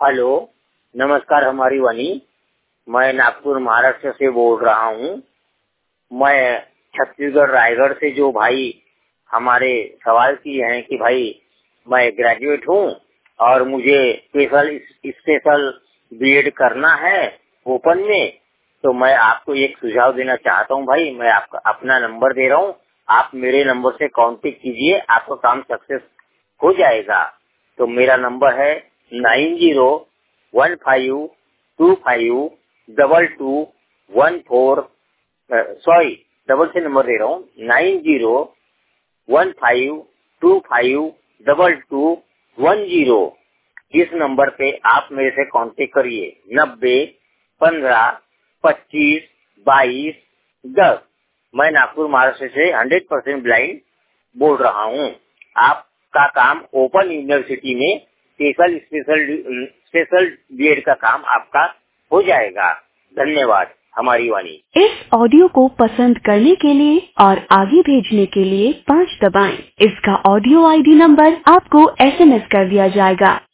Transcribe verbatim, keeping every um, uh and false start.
Hello, नमस्कार हमारी वाणी। मैं नागपुर महाराष्ट्र से बोल रहा हूँ। मैं छत्तीसगढ़ रायगढ़ से जो भाई हमारे सवाल किए हैं कि भाई मैं ग्रेजुएट हूँ और मुझे स्पेशल स्पेशल बीएड करना है ओपन में, तो मैं आपको एक सुझाव देना चाहता हूँ भाई। मैं आपका अपना नंबर दे रहा हूँ, आप मेरे नंबर से कांटेक्ट कीजिए, आपका काम सक्सेस हो जाएगा। तो मेरा नंबर है nine zero one five two five double two one four sorry double से नंबर दे रहा हूँ nine zero one five two five double two one zero. इस नंबर पे आप मेरे से कांटेक्ट करिए। नब्बे पंद्रह पच्चीस बाईस दस। मैं नागपुर महाराष्ट्र से हंड्रेड परसेंट ब्लाइंड बोल रहा हूँ। आपका काम ओपन यूनिवर्सिटी में स्पेशल स्पेशल स्पेशल बीएड का काम आपका हो जाएगा। धन्यवाद हमारी वाणी। इस ऑडियो को पसंद करने के लिए और आगे भेजने के लिए पाँच दबाएं। इसका ऑडियो आईडी नंबर आपको एसएमएस कर दिया जाएगा।